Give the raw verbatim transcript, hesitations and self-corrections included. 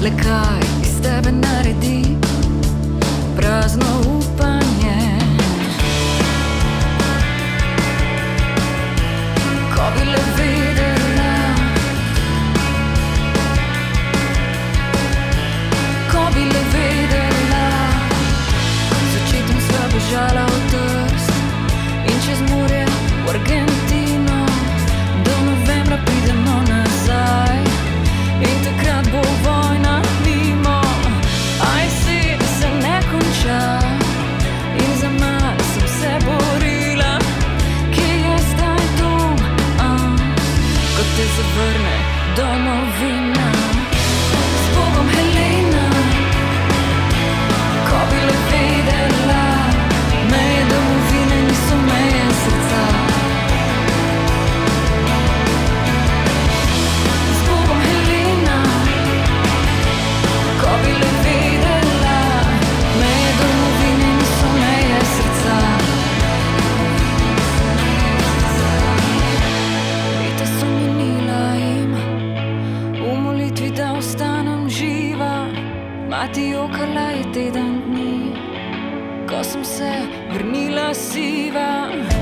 le kaj iz tebe naredi prazno upanje. Ko bi le vedela, ko bi le vedela, z očetom sva bežala v Trst in čez morje v Argentino, do novembra pridemo nazaj in takrat bo vojna mimo. Aj si, da se ne konča in za nas sem se borila. Kje je zdaj dom, ah, ko te zavrne domovina? S Bogom, Helena, ko bi le vedela, meje domovine niso meje srca. S Bogom, Helena, ko bi le vedela, meje domovine niso meje srca. Leta so minila in v molitvi, da ostanem živa, mati jokala je teden dni, ko sem se vrnila siva.